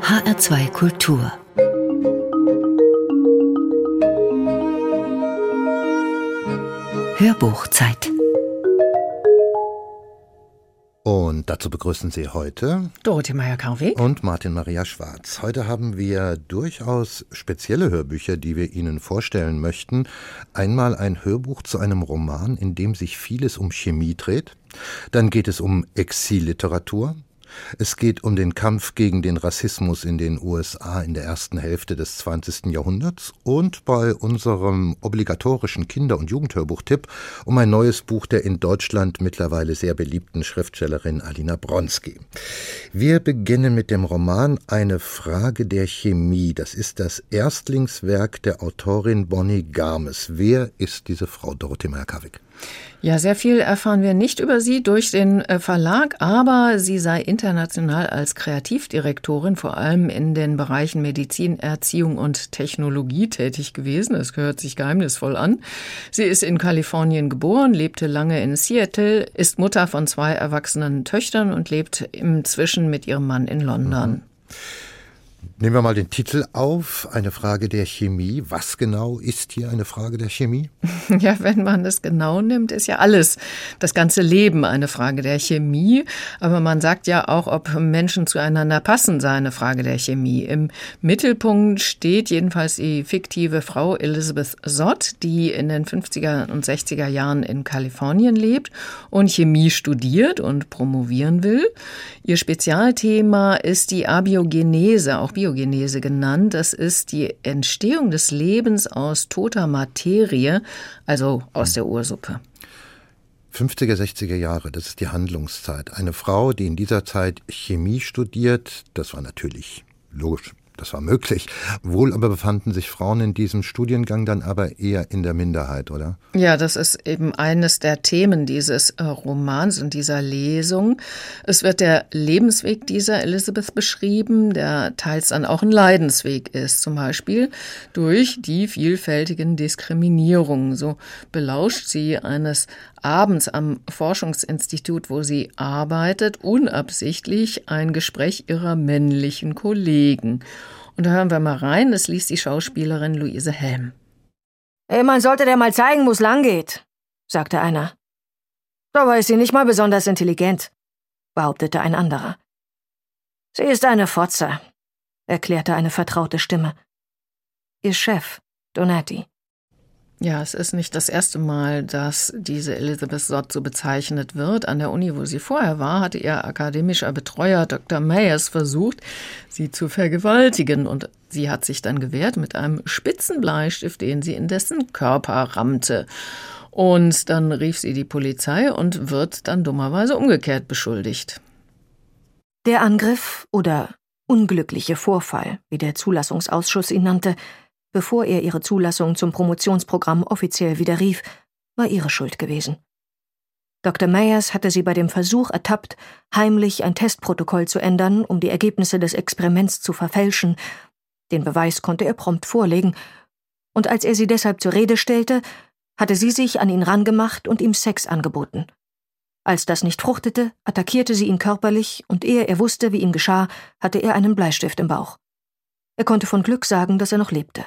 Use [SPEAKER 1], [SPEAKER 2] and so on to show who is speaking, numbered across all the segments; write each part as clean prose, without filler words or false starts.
[SPEAKER 1] HR2 Kultur. Hörbuchzeit.
[SPEAKER 2] Und dazu begrüßen Sie heute
[SPEAKER 3] Dorothee Meyer-Karweg
[SPEAKER 2] und Martin Maria Schwarz. Heute haben wir durchaus spezielle Hörbücher, die wir Ihnen vorstellen möchten. Einmal ein Hörbuch zu einem Roman, in dem sich vieles um Chemie dreht. Dann geht es um Exilliteratur. Es geht um den Kampf gegen den Rassismus in den USA in der ersten Hälfte des 20. Jahrhunderts und bei unserem obligatorischen Kinder- und Jugendhörbuchtipp um ein neues Buch der in Deutschland mittlerweile sehr beliebten Schriftstellerin Alina Bronski. Wir beginnen mit dem Roman Eine Frage der Chemie. Das ist das Erstlingswerk der Autorin Bonnie Garmes. Wer ist diese Frau, Dorothee Meyer-Karweg?
[SPEAKER 3] Ja, sehr viel erfahren wir nicht über sie durch den Verlag, aber sie sei international als Kreativdirektorin vor allem in den Bereichen Medizin, Erziehung und Technologie tätig gewesen. Das hört sich geheimnisvoll an. Sie ist in Kalifornien geboren, lebte lange in Seattle, ist Mutter von 2 erwachsenen Töchtern und lebt inzwischen mit ihrem Mann in London.
[SPEAKER 2] Nehmen wir mal den Titel auf, eine Frage der Chemie. Was genau ist hier eine Frage der Chemie?
[SPEAKER 3] Ja, wenn man das genau nimmt, ist ja alles, das ganze Leben eine Frage der Chemie. Aber man sagt ja auch, ob Menschen zueinander passen, sei eine Frage der Chemie. Im Mittelpunkt steht jedenfalls die fiktive Frau Elizabeth Zott, die in den 50er und 60er Jahren in Kalifornien lebt und Chemie studiert und promovieren will. Ihr Spezialthema ist die Abiogenese, auch Biogenese genannt. Das ist die Entstehung des Lebens aus toter Materie, also aus der Ursuppe.
[SPEAKER 2] 50er, 60er Jahre, das ist die Handlungszeit. Eine Frau, die in dieser Zeit Chemie studiert, das war natürlich logisch. Das war möglich. Wohl aber befanden sich Frauen in diesem Studiengang dann aber eher in der Minderheit, oder?
[SPEAKER 3] Ja, das ist eben eines der Themen dieses Romans und dieser Lesung. Es wird der Lebensweg dieser Elizabeth beschrieben, der teils dann auch ein Leidensweg ist, zum Beispiel durch die vielfältigen Diskriminierungen. So belauscht sie eines Abends am Forschungsinstitut, wo sie arbeitet, unabsichtlich ein Gespräch ihrer männlichen Kollegen. Und da hören wir mal rein, das liest die Schauspielerin Louise Helm.
[SPEAKER 4] Man sollte dir mal zeigen, wo es lang geht, sagte einer. Dabei ist sie nicht mal besonders intelligent, behauptete ein anderer. Sie ist eine Fotze, erklärte eine vertraute Stimme. Ihr Chef, Donati.
[SPEAKER 3] Ja, es ist nicht das erste Mal, dass diese Elizabeth Zott so bezeichnet wird. An der Uni, wo sie vorher war, hatte ihr akademischer Betreuer Dr. Mayers versucht, sie zu vergewaltigen. Und sie hat sich dann gewehrt mit einem spitzen Bleistift, den sie in dessen Körper rammte. Und dann rief sie die Polizei und wird dann dummerweise umgekehrt beschuldigt.
[SPEAKER 4] Der Angriff oder unglückliche Vorfall, wie der Zulassungsausschuss ihn nannte, bevor er ihre Zulassung zum Promotionsprogramm offiziell widerrief, war ihre Schuld gewesen. Dr. Mayers hatte sie bei dem Versuch ertappt, heimlich ein Testprotokoll zu ändern, um die Ergebnisse des Experiments zu verfälschen. Den Beweis konnte er prompt vorlegen, und als er sie deshalb zur Rede stellte, hatte sie sich an ihn rangemacht und ihm Sex angeboten. Als das nicht fruchtete, attackierte sie ihn körperlich, und ehe er wusste, wie ihm geschah, hatte er einen Bleistift im Bauch. Er konnte von Glück sagen, dass er noch lebte.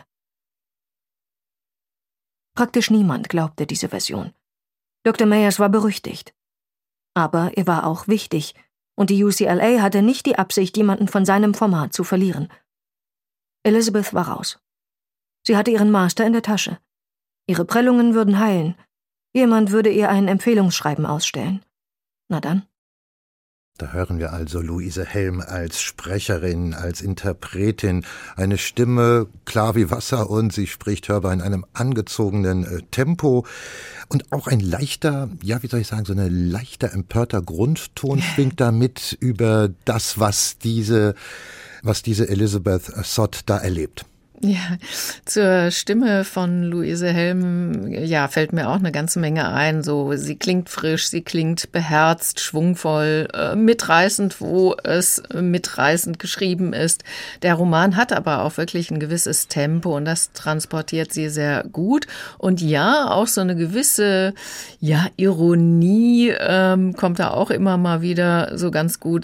[SPEAKER 4] Praktisch niemand glaubte diese Version. Dr. Mayers war berüchtigt. Aber er war auch wichtig, und die UCLA hatte nicht die Absicht, jemanden von seinem Format zu verlieren. Elizabeth war raus. Sie hatte ihren Master in der Tasche. Ihre Prellungen würden heilen. Jemand würde ihr ein Empfehlungsschreiben ausstellen. Na dann.
[SPEAKER 2] Da hören wir also Louise Helm als Sprecherin, als Interpretin, eine Stimme klar wie Wasser und sie spricht hörbar in einem angezogenen Tempo und auch ein leichter, ja wie soll ich sagen, so ein leichter empörter Grundton schwingt da mit über das, was diese Elizabeth Zott da erlebt.
[SPEAKER 3] Ja, zur Stimme von Louise Helm, ja, fällt mir auch eine ganze Menge ein. So, sie klingt frisch, sie klingt beherzt, schwungvoll, mitreißend, wo es mitreißend geschrieben ist. Der Roman hat aber auch wirklich ein gewisses Tempo und das transportiert sie sehr gut. Und ja, auch so eine gewisse, ja, Ironie kommt da auch immer mal wieder so ganz gut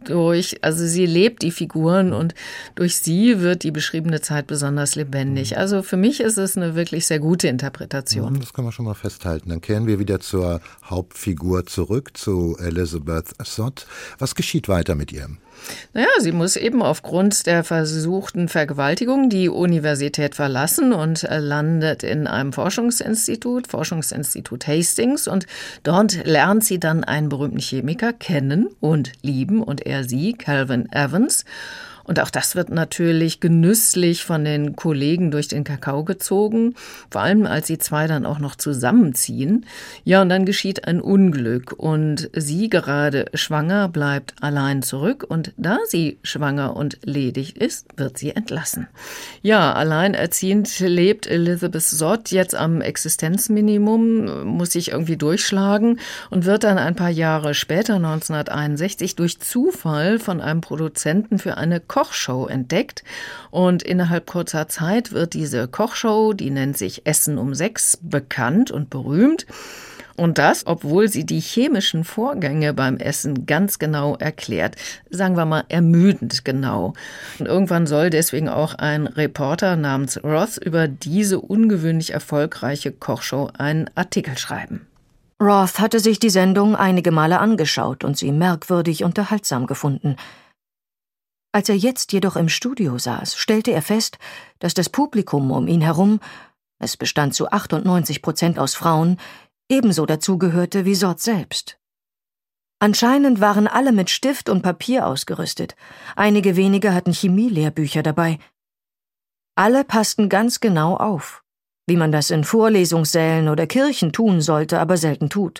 [SPEAKER 3] also sie lebt die Figuren und durch sie wird die beschriebene Zeit besonders lebendig. Also für mich ist es eine wirklich sehr gute Interpretation.
[SPEAKER 2] Das kann man schon mal festhalten. Dann kehren wir wieder zur Hauptfigur zurück, zu Elizabeth Zott. Was geschieht weiter mit ihr?
[SPEAKER 3] Naja, sie muss eben aufgrund der versuchten Vergewaltigung die Universität verlassen und landet in einem Forschungsinstitut Hastings, und dort lernt sie dann einen berühmten Chemiker kennen und lieben, und er sie, Calvin Evans. Und auch das wird natürlich genüsslich von den Kollegen durch den Kakao gezogen, vor allem als die zwei dann auch noch zusammenziehen. Ja, und dann geschieht ein Unglück und sie, gerade schwanger, bleibt allein zurück, und da sie schwanger und ledig ist, wird sie entlassen. Ja, alleinerziehend lebt Elizabeth Zott jetzt am Existenzminimum, muss sich irgendwie durchschlagen und wird dann ein paar Jahre später, 1961, durch Zufall von einem Produzenten für eine Kochshow entdeckt, und innerhalb kurzer Zeit wird diese Kochshow, die nennt sich Essen um 6, bekannt und berühmt. Und das, obwohl sie die chemischen Vorgänge beim Essen ganz genau erklärt. Sagen wir mal ermüdend genau. Und irgendwann soll deswegen auch ein Reporter namens Roth über diese ungewöhnlich erfolgreiche Kochshow einen Artikel schreiben.
[SPEAKER 4] Roth hatte sich die Sendung einige Male angeschaut und sie merkwürdig unterhaltsam gefunden. Als er jetzt jedoch im Studio saß, stellte er fest, dass das Publikum um ihn herum, es bestand zu 98% aus Frauen, ebenso dazugehörte wie Zott selbst. Anscheinend waren alle mit Stift und Papier ausgerüstet. Einige wenige hatten Chemielehrbücher dabei. Alle passten ganz genau auf, wie man das in Vorlesungssälen oder Kirchen tun sollte, aber selten tut.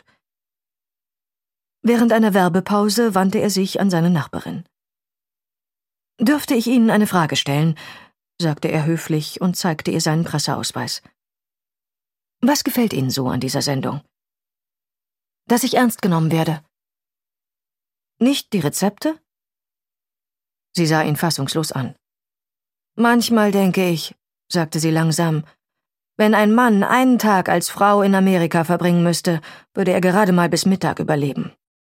[SPEAKER 4] Während einer Werbepause wandte er sich an seine Nachbarin. »Dürfte ich Ihnen eine Frage stellen?« sagte er höflich und zeigte ihr seinen Presseausweis. »Was gefällt Ihnen so an dieser Sendung?« »Dass ich ernst genommen werde.« »Nicht die Rezepte?« Sie sah ihn fassungslos an. »Manchmal denke ich«, sagte sie langsam, »wenn ein Mann einen Tag als Frau in Amerika verbringen müsste, würde er gerade mal bis Mittag überleben.«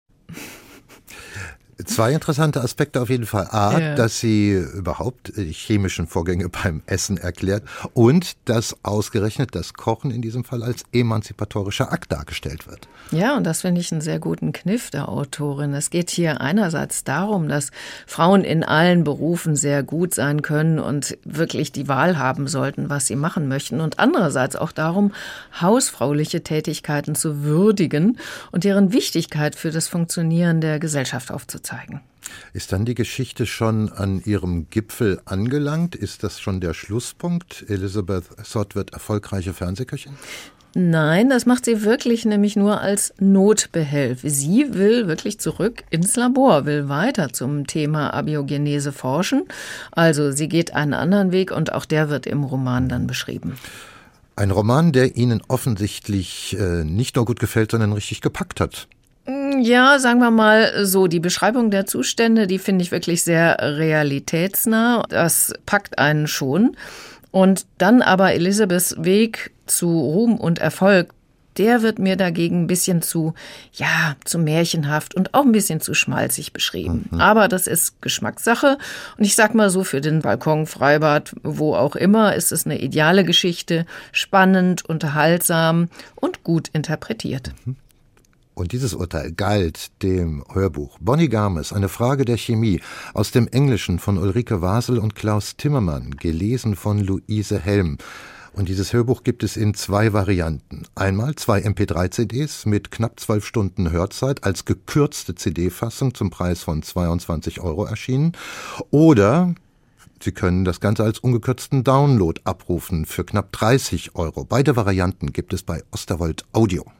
[SPEAKER 2] Zwei interessante Aspekte auf jeden Fall. A, dass sie überhaupt die chemischen Vorgänge beim Essen erklärt, und dass ausgerechnet das Kochen in diesem Fall als emanzipatorischer Akt dargestellt wird.
[SPEAKER 3] Ja, und das finde ich einen sehr guten Kniff der Autorin. Es geht hier einerseits darum, dass Frauen in allen Berufen sehr gut sein können und wirklich die Wahl haben sollten, was sie machen möchten, und andererseits auch darum, hausfrauliche Tätigkeiten zu würdigen und deren Wichtigkeit für das Funktionieren der Gesellschaft aufzuzeigen.
[SPEAKER 2] Ist dann die Geschichte schon an ihrem Gipfel angelangt? Ist das schon der Schlusspunkt? Elizabeth Zott wird erfolgreiche Fernsehköchin?
[SPEAKER 3] Nein, das macht sie wirklich nämlich nur als Notbehelf. Sie will wirklich zurück ins Labor, will weiter zum Thema Abiogenese forschen. Also sie geht einen anderen Weg, und auch der wird im Roman dann beschrieben.
[SPEAKER 2] Ein Roman, der Ihnen offensichtlich nicht nur gut gefällt, sondern richtig gepackt hat.
[SPEAKER 3] Ja, sagen wir mal so, die Beschreibung der Zustände, die finde ich wirklich sehr realitätsnah. Das packt einen schon. Und dann aber Elizabeths Weg zu Ruhm und Erfolg, der wird mir dagegen ein bisschen zu märchenhaft und auch ein bisschen zu schmalzig beschrieben. Aber das ist Geschmackssache. Und ich sag mal so, für den Balkon, Freibad, wo auch immer, ist es eine ideale Geschichte, spannend, unterhaltsam und gut interpretiert.
[SPEAKER 2] Und dieses Urteil galt dem Hörbuch Bonnie Garmes, eine Frage der Chemie, aus dem Englischen von Ulrike Wasel und Klaus Timmermann, gelesen von Luise Helm. Und dieses Hörbuch gibt es in 2 Varianten. Einmal 2 MP3-CDs mit knapp 12 Stunden Hörzeit als gekürzte CD-Fassung zum Preis von 22 € erschienen. Oder Sie können das Ganze als ungekürzten Download abrufen für knapp 30 €. Beide Varianten gibt es bei Osterwold Audio.